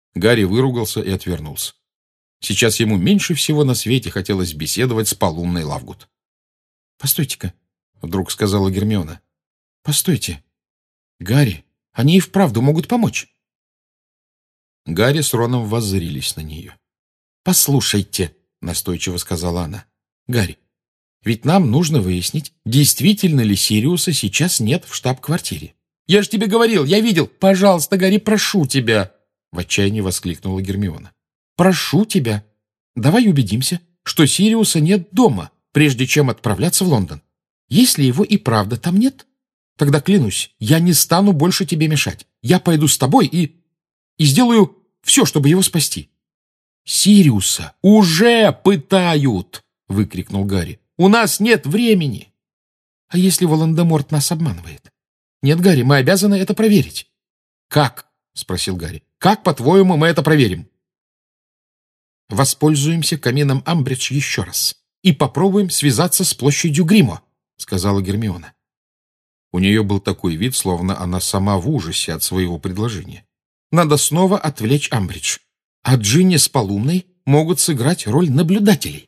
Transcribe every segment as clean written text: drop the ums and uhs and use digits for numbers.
Гарри выругался и отвернулся. Сейчас ему меньше всего на свете хотелось беседовать с Полумной Лавгуд. «Постойте-ка», — вдруг сказала Гермиона. «Постойте. Гарри, они и вправду могут помочь». Гарри с Роном воззрились на нее. «Послушайте», — настойчиво сказала она. «Гарри, ведь нам нужно выяснить, действительно ли Сириуса сейчас нет в штаб-квартире». «Я же тебе говорил, я видел! Пожалуйста, Гарри, прошу тебя!» В отчаянии воскликнула Гермиона. «Прошу тебя, давай убедимся, что Сириуса нет дома, прежде чем отправляться в Лондон. Если его и правда там нет, тогда, клянусь, я не стану больше тебе мешать. Я пойду с тобой и сделаю все, чтобы его спасти». «Сириуса уже пытают!» — выкрикнул Гарри. «У нас нет времени!» «А если Волан-де-Морт нас обманывает?» «Нет, Гарри, мы обязаны это проверить». «Как?» — спросил Гарри. «Как, по-твоему, мы это проверим?» «Воспользуемся камином Амбридж еще раз и попробуем связаться с площадью Гримо», — сказала Гермиона. У нее был такой вид, словно она сама в ужасе от своего предложения. «Надо снова отвлечь Амбридж, а Джинни с Полумной могут сыграть роль наблюдателей».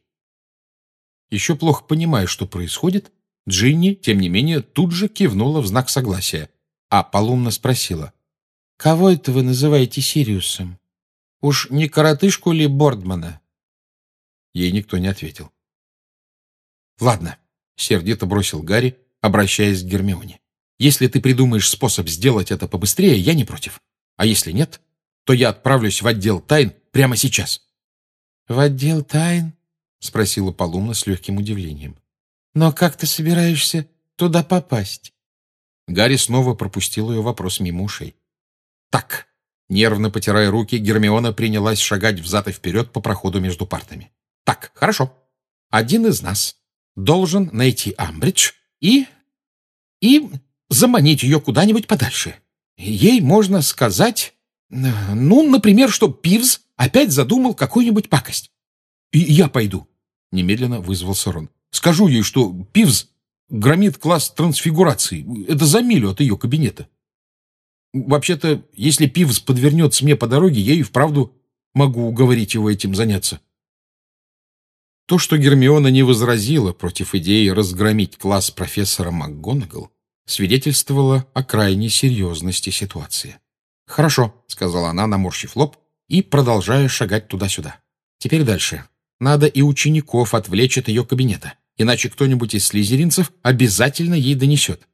Еще плохо понимая, что происходит, Джинни, тем не менее, тут же кивнула в знак согласия, а Полумна спросила: «Кого это вы называете Сириусом? Уж не коротышку ли Бордмана?» Ей никто не ответил. «Ладно», — сердито бросил Гарри, обращаясь к Гермионе. «Если ты придумаешь способ сделать это побыстрее, я не против. А если нет, то я отправлюсь в отдел тайн прямо сейчас». «В отдел тайн?» — спросила Полумна с легким удивлением. «Но как ты собираешься туда попасть?» Гарри снова пропустил ее вопрос мимо ушей. «Так», — нервно потирая руки, Гермиона принялась шагать взад и вперед по проходу между партами. «Так, хорошо. Один из нас должен найти Амбридж и заманить ее куда-нибудь подальше. Ей можно сказать, ну, например, что Пивз опять задумал какую-нибудь пакость. И я пойду», — немедленно вызвался Рон. «Скажу ей, что Пивз громит класс трансфигурации. Это за милю от ее кабинета. Вообще-то, если Пивз подвернется мне по дороге, я и вправду могу уговорить его этим заняться». То, что Гермиона не возразила против идеи разгромить класс профессора МакГонагал, свидетельствовало о крайней серьезности ситуации. «Хорошо», — сказала она, наморщив лоб и продолжая шагать туда-сюда. «Теперь дальше. Надо и учеников отвлечь от ее кабинета, иначе кто-нибудь из слизеринцев обязательно ей донесет.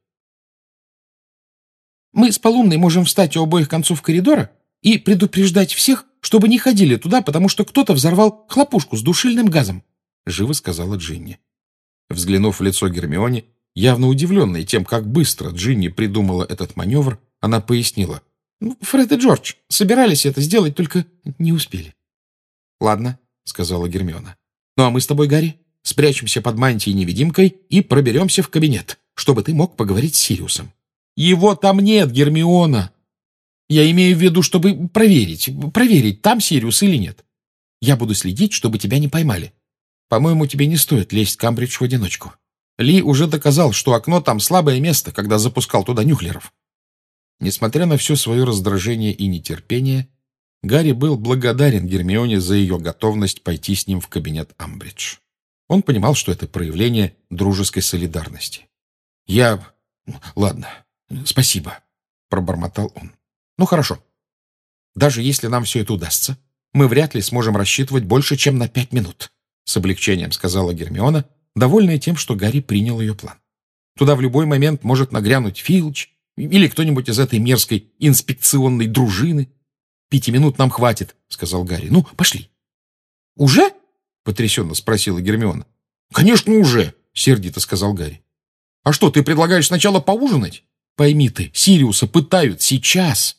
Мы с Полумной можем встать у обоих концов коридора и предупреждать всех, чтобы не ходили туда, потому что кто-то взорвал хлопушку с душильным газом», — живо сказала Джинни. Взглянув в лицо Гермионе, явно удивленной тем, как быстро Джинни придумала этот маневр, она пояснила: «Фред и Джордж собирались это сделать, только не успели». «Ладно», — сказала Гермиона. «Ну а мы с тобой, Гарри, спрячемся под мантией-невидимкой и проберемся в кабинет, чтобы ты мог поговорить с Сириусом». «Его там нет, Гермиона. Я имею в виду, чтобы проверить, там Сириус или нет. Я буду следить, чтобы тебя не поймали. По-моему, тебе не стоит лезть к Амбридж в одиночку. Ли уже доказал, что окно там слабое место, когда запускал туда нюхлеров». Несмотря на все свое раздражение и нетерпение, Гарри был благодарен Гермионе за ее готовность пойти с ним в кабинет Амбридж. Он понимал, что это проявление дружеской солидарности. «Ладно, спасибо», — пробормотал он. «Ну, хорошо. Даже если нам все это удастся, мы вряд ли сможем рассчитывать больше, чем на 5 минут», — с облегчением сказала Гермиона, довольная тем, что Гарри принял ее план. «Туда в любой момент может нагрянуть Филч или кто-нибудь из этой мерзкой инспекционной дружины». 5 минут нам хватит», — сказал Гарри. «Ну, пошли». «Уже?» — потрясенно спросила Гермиона. «Конечно, уже», — сердито сказал Гарри. «А что, ты предлагаешь сначала поужинать? Пойми ты, Сириуса пытают сейчас».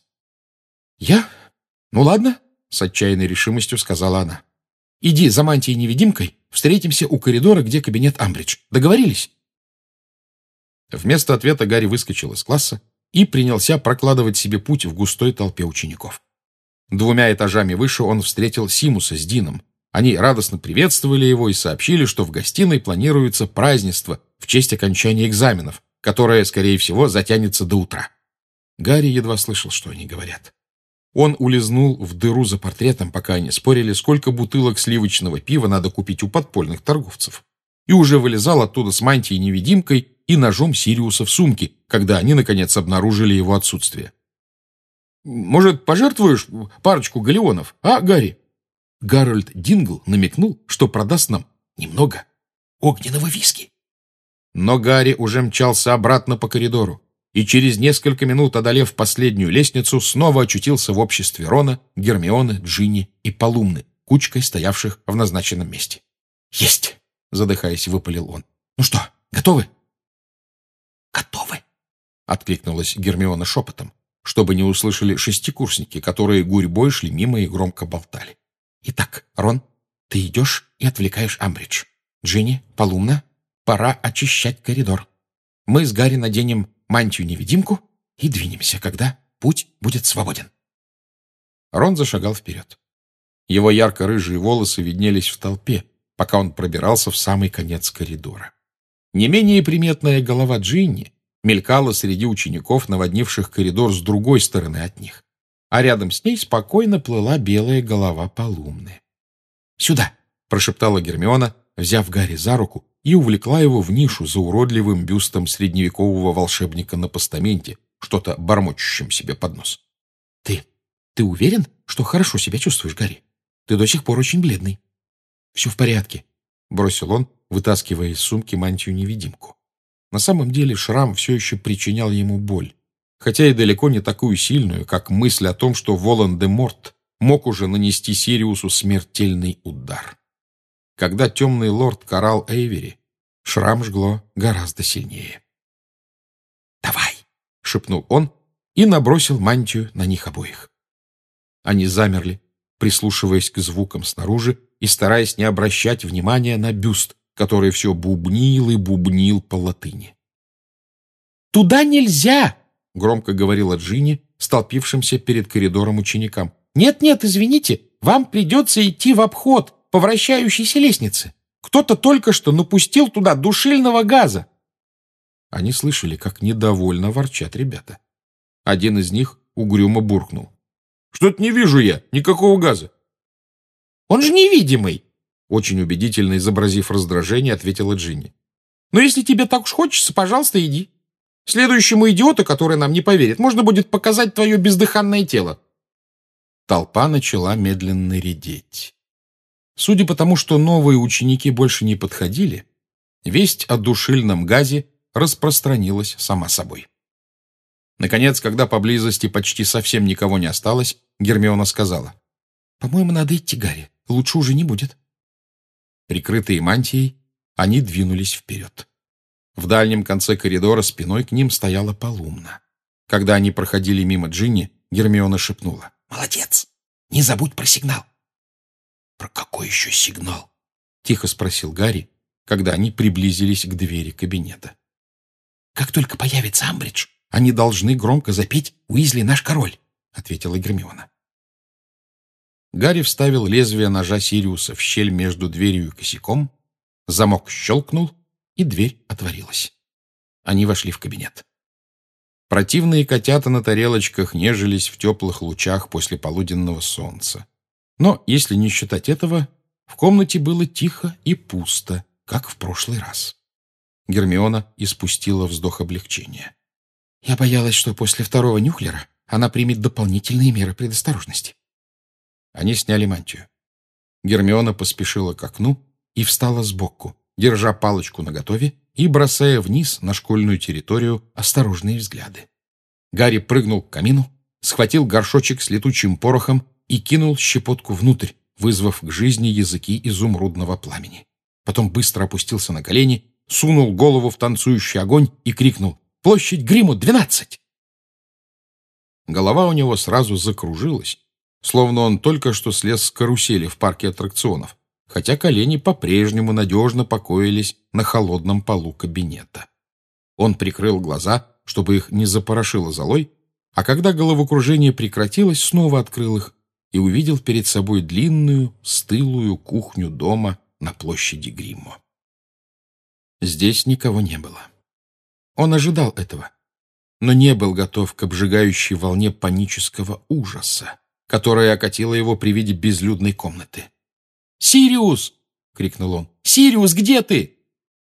«Ну ладно», — с отчаянной решимостью сказала она. «Иди за мантией-невидимкой, встретимся у коридора, где кабинет Амбридж. Договорились?» Вместо ответа Гарри выскочил из класса и принялся прокладывать себе путь в густой толпе учеников. 2 этажами выше он встретил Симуса с Дином. Они радостно приветствовали его и сообщили, что в гостиной планируется празднество в честь окончания экзаменов, которое, скорее всего, затянется до утра. Гарри едва слышал, что они говорят. Он улизнул в дыру за портретом, пока они спорили, сколько бутылок сливочного пива надо купить у подпольных торговцев. И уже вылезал оттуда с мантией-невидимкой и ножом Сириуса в сумке, когда они, наконец, обнаружили его отсутствие. «Может, пожертвуешь парочку галеонов, а, Гарри?» Гарольд Дингл намекнул, что продаст нам немного огненного виски. Но Гарри уже мчался обратно по коридору, и через несколько минут, одолев последнюю лестницу, снова очутился в обществе Рона, Гермионы, Джинни и Полумны, кучкой стоявших в назначенном месте. «Есть!» — задыхаясь, выпалил он. «Ну что, готовы?» «Готовы!» — откликнулась Гермиона шепотом, чтобы не услышали шестикурсники, которые гурьбой шли мимо и громко болтали. «Итак, Рон, ты идешь и отвлекаешь Амбридж. Джинни, Полумна, пора очищать коридор. Мы с Гарри наденем мантию-невидимку и двинемся, когда путь будет свободен». Рон зашагал вперед. Его ярко-рыжие волосы виднелись в толпе, пока он пробирался в самый конец коридора. Не менее приметная голова Джинни мелькала среди учеников, наводнивших коридор с другой стороны от них, а рядом с ней спокойно плыла белая голова Полумны. «Сюда!» — прошептала Гермиона, взяв Гарри за руку, и увлекла его в нишу за уродливым бюстом средневекового волшебника на постаменте, что-то бормочущим себе под нос. Ты уверен, что хорошо себя чувствуешь, Гарри? Ты до сих пор очень бледный». «Все в порядке», — бросил он, вытаскивая из сумки мантию-невидимку. На самом деле шрам все еще причинял ему боль, хотя и далеко не такую сильную, как мысль о том, что Волан-де-Морт мог уже нанести Сириусу смертельный удар. Когда темный лорд карал Эйвери, шрам жгло гораздо сильнее. «Давай!» — шепнул он и набросил мантию на них обоих. Они замерли, прислушиваясь к звукам снаружи и стараясь не обращать внимания на бюст, который все бубнил и бубнил по латыни. «Туда нельзя!» — громко говорила Джинни, столпившимся перед коридором ученикам. «Нет-нет, извините, вам придется идти в обход по вращающейся лестнице. Кто-то только что напустил туда душильного газа». Они слышали, как недовольно ворчат ребята. Один из них угрюмо буркнул: «Что-то не вижу я никакого газа». «Он же невидимый!» Очень убедительно изобразив раздражение, ответила Джинни. «Но если тебе так уж хочется, пожалуйста, иди. Следующему идиоту, который нам не поверит, можно будет показать твое бездыханное тело». Толпа начала медленно редеть. Судя по тому, что новые ученики больше не подходили, весть о душильном газе распространилась сама собой. Наконец, когда поблизости почти совсем никого не осталось, Гермиона сказала: «По-моему, надо идти, Гарри. Лучше уже не будет». Прикрытые мантией, они двинулись вперед. В дальнем конце коридора спиной к ним стояла Полумна. Когда они проходили мимо Джинни, Гермиона шепнула: «Молодец! Не забудь про сигнал!» «Про какой еще сигнал?» — тихо спросил Гарри, когда они приблизились к двери кабинета. «Как только появится Амбридж, они должны громко запеть «Уизли наш король», — ответила Гермиона. Гарри вставил лезвие ножа Сириуса в щель между дверью и косяком, замок щелкнул, и дверь отворилась. Они вошли в кабинет. Противные котята на тарелочках нежились в теплых лучах после полуденного солнца. Но, если не считать этого, в комнате было тихо и пусто, как в прошлый раз. Гермиона испустила вздох облегчения. «Я боялась, что после второго нюхлера она примет дополнительные меры предосторожности». Они сняли мантию. Гермиона поспешила к окну и встала сбоку, держа палочку наготове и бросая вниз на школьную территорию осторожные взгляды. Гарри прыгнул к камину, схватил горшочек с летучим порохом и кинул щепотку внутрь, вызвав к жизни языки изумрудного пламени. Потом быстро опустился на колени, сунул голову в танцующий огонь и крикнул: «Площадь Гриммут, 12!» Голова у него сразу закружилась, словно он только что слез с карусели в парке аттракционов, хотя колени по-прежнему надежно покоились на холодном полу кабинета. Он прикрыл глаза, чтобы их не запорошило золой, а когда головокружение прекратилось, снова открыл их и увидел перед собой длинную, стылую кухню дома на площади Гриммо. Здесь никого не было. Он ожидал этого, но не был готов к обжигающей волне панического ужаса, которая окатила его при виде безлюдной комнаты. «Сириус!» — крикнул он. «Сириус, где ты?»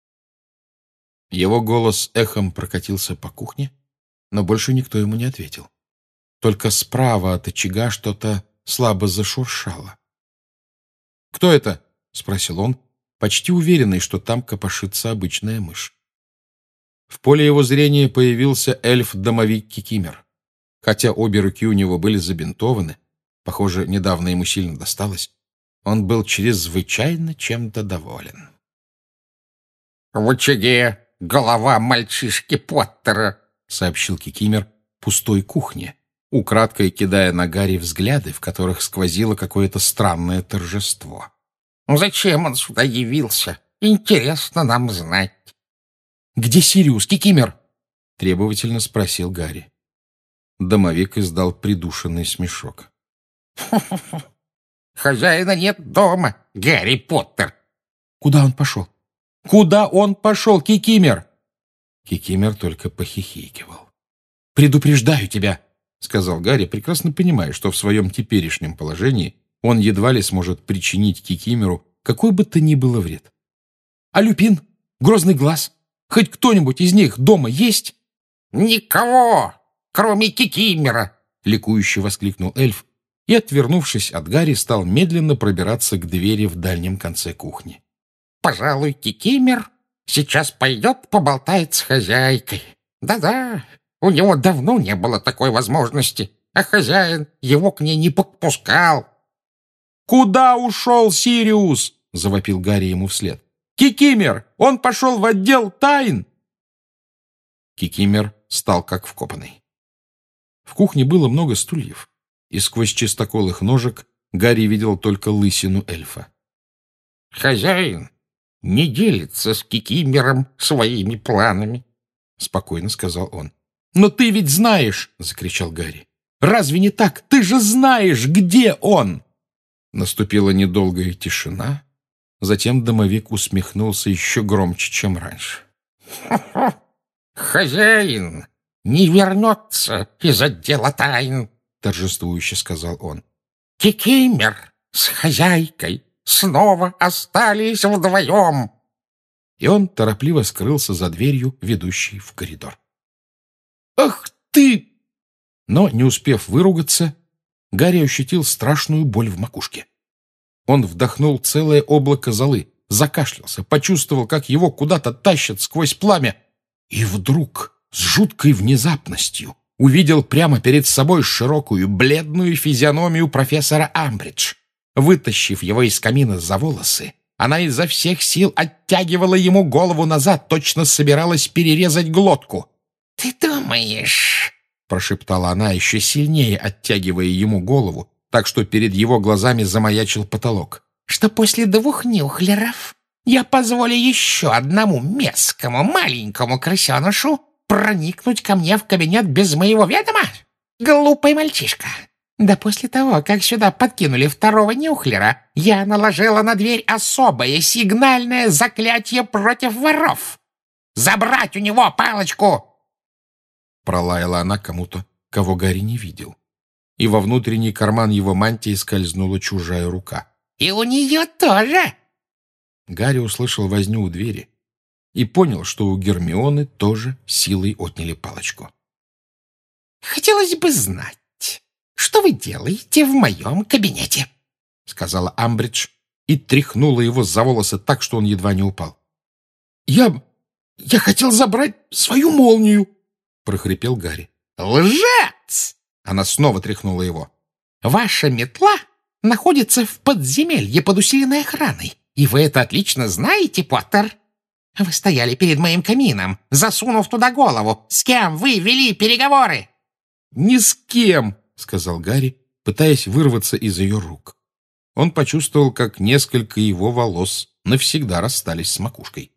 Его голос эхом прокатился по кухне, но больше никто ему не ответил. Только справа от очага что-то слабо зашуршало. «Кто это?» — спросил он, почти уверенный, что там копошится обычная мышь. В поле его зрения появился эльф-домовик Кикимер. Хотя обе руки у него были забинтованы, похоже, недавно ему сильно досталось, он был чрезвычайно чем-то доволен. «В очаге голова мальчишки Поттера», — сообщил Кикимер пустой кухне, украдкой кидая на Гарри взгляды, в которых сквозило какое-то странное торжество. «Зачем он сюда явился? Интересно нам знать». «Где Сириус, Кикимер?» — требовательно спросил Гарри. Домовик издал придушенный смешок. «Хозяина нет дома, Гарри Поттер». «Куда он пошел? Куда он пошел, Кикимер?» Кикимер только похихикивал. «Предупреждаю тебя», — сказал Гарри, прекрасно понимая, что в своем теперешнем положении он едва ли сможет причинить Кикимеру какой бы то ни было вред. «А Люпин? Грозный глаз? Хоть кто-нибудь из них дома есть?» «Никого, кроме Кикимера!» — ликующе воскликнул эльф и, отвернувшись от Гарри, стал медленно пробираться к двери в дальнем конце кухни. «Пожалуй, Кикимер сейчас пойдет поболтает с хозяйкой. Да-да, у него давно не было такой возможности, а хозяин его к ней не подпускал». «Куда ушел Сириус?» — завопил Гарри ему вслед. «Кикимер! Он пошел в отдел тайн!» Кикимер стал как вкопанный. В кухне было много стульев, и сквозь чистокол их ножек Гарри видел только лысину эльфа. «Хозяин не делится с Кикимером своими планами», — спокойно сказал он. «Но ты ведь знаешь!» — закричал Гарри. «Разве не так? Ты же знаешь, где он!» Наступила недолгая тишина. Затем домовик усмехнулся еще громче, чем раньше. «Хозяин не вернется из отдела тайн», — торжествующе сказал он. «Кикимер с хозяйкой снова остались вдвоем». И он торопливо скрылся за дверью, ведущей в коридор. «Ах ты!» Но, не успев выругаться, Гарри ощутил страшную боль в макушке. Он вдохнул целое облако золы, закашлялся, почувствовал, как его куда-то тащат сквозь пламя, и вдруг, с жуткой внезапностью, увидел прямо перед собой широкую, бледную физиономию профессора Амбридж. Вытащив его из камина за волосы, она изо всех сил оттягивала ему голову назад, точно собиралась перерезать глотку. «Ты думаешь...» — прошептала она, еще сильнее оттягивая ему голову, так что перед его глазами замаячил потолок. «Что после 2 нюхлеров я позволю еще одному мерзкому маленькому крысенышу проникнуть ко мне в кабинет без моего ведома? Глупый мальчишка! Да после того, как сюда подкинули 2-го нюхлера, я наложила на дверь особое сигнальное заклятие против воров. Забрать у него палочку!» Пролаяла она кому-то, кого Гарри не видел. И во внутренний карман его мантии скользнула чужая рука. «И у нее тоже!» Гарри услышал возню у двери и понял, что у Гермионы тоже силой отняли палочку. «Хотелось бы знать, что вы делаете в моем кабинете?» — сказала Амбридж и тряхнула его за волосы так, что он едва не упал. «Я хотел забрать свою молнию!» — прохрипел Гарри. «Лжец!» — она снова тряхнула его. «Ваша метла находится в подземелье под усиленной охраной, и вы это отлично знаете, Поттер. Вы стояли перед моим камином, засунув туда голову. С кем вы вели переговоры?» «Ни с кем!» — сказал Гарри, пытаясь вырваться из ее рук. Он почувствовал, как несколько его волос навсегда расстались с макушкой.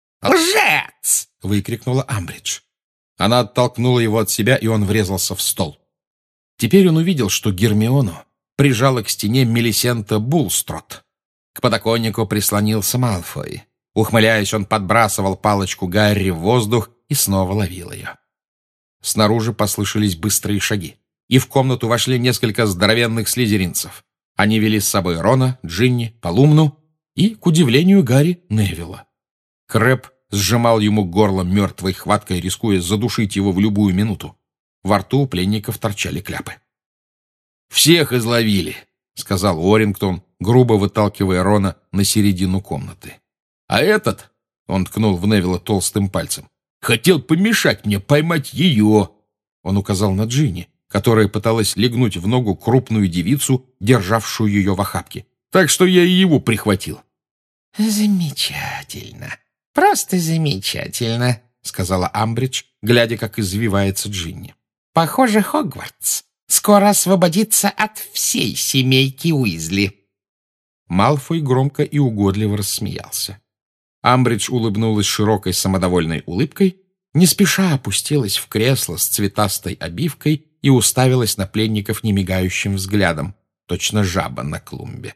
«Лжец!» — выкрикнула Амбридж. Она оттолкнула его от себя, и он врезался в стол. Теперь он увидел, что Гермиону прижала к стене Мелисента Булстрот. К подоконнику прислонился Малфой. Ухмыляясь, он подбрасывал палочку Гарри в воздух и снова ловил ее. Снаружи послышались быстрые шаги. и в комнату вошли несколько здоровенных слизеринцев. Они вели с собой Рона, Джинни, Полумну и, к удивлению Гарри, Невилла. Крэб сжимал ему горло мертвой хваткой, рискуя задушить его в любую минуту. Во рту у пленников торчали кляпы. «Всех изловили», — сказал Уоррингтон, грубо выталкивая Рона на середину комнаты. «А этот», — он ткнул в Невилла толстым пальцем, — «хотел помешать мне поймать ее». Он указал на Джинни, которая пыталась легнуть в ногу крупную девицу, державшую ее в охапке. «Так что я и его прихватил». «Замечательно, просто замечательно», — сказала Амбридж, глядя, как извивается Джинни. «Похоже, Хогвартс скоро освободится от всей семейки Уизли». Малфой громко и угодливо рассмеялся. Амбридж улыбнулась широкой самодовольной улыбкой, не спеша опустилась в кресло с цветастой обивкой и уставилась на пленников немигающим взглядом, точно жаба на клумбе.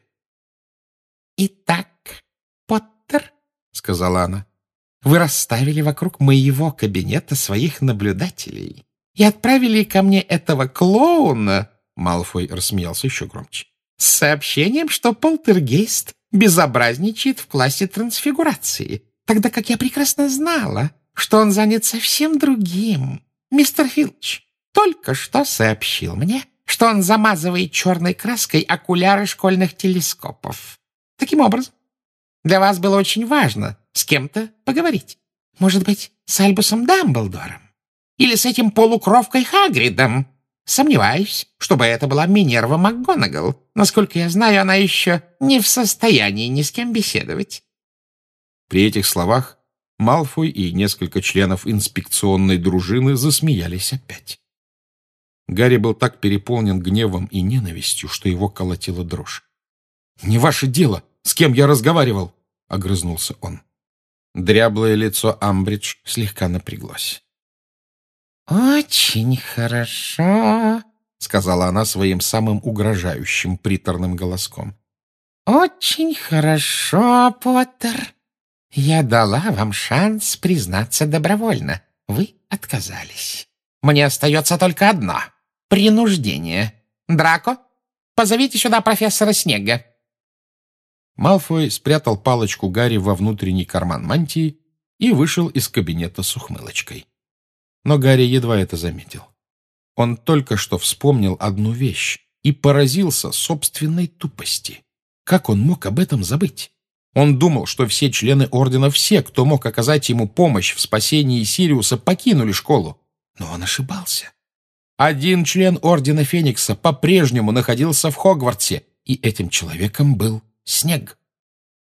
«Итак, Поттер», — сказала она, — «вы расставили вокруг моего кабинета своих наблюдателей и отправили ко мне этого клоуна», — Малфой рассмеялся еще громче, «с сообщением, что полтергейст безобразничает в классе трансфигурации, тогда как я прекрасно знала, что он занят совсем другим. Мистер Филч только что сообщил мне, что он замазывает черной краской окуляры школьных телескопов. Таким образом, для вас было очень важно с кем-то поговорить. Может быть, с Альбусом Дамблдором? Или с этим полукровкой Хагридом? Сомневаюсь, чтобы это была Минерва МакГонагал. Насколько я знаю, она еще не в состоянии ни с кем беседовать». При этих словах Малфой и несколько членов инспекционной дружины засмеялись опять. Гарри был так переполнен гневом и ненавистью, что его колотила дрожь. «Не ваше дело, с кем я разговаривал!» — огрызнулся он. Дряблое лицо Амбридж слегка напряглось. «Очень хорошо», — сказала она своим самым угрожающим приторным голоском. «Очень хорошо, Поттер. Я дала вам шанс признаться добровольно. Вы отказались. Мне остается только одно — принуждение. Драко, позовите сюда профессора Снегга». Малфой спрятал палочку Гарри во внутренний карман мантии и вышел из кабинета с ухмылочкой. Но Гарри едва это заметил. Он только что вспомнил одну вещь и поразился собственной тупости. Как он мог об этом забыть? Он думал, что все члены Ордена, все, кто мог оказать ему помощь в спасении Сириуса, покинули школу. Но он ошибался. Один член Ордена Феникса по-прежнему находился в Хогвартсе, и этим человеком был Снегг.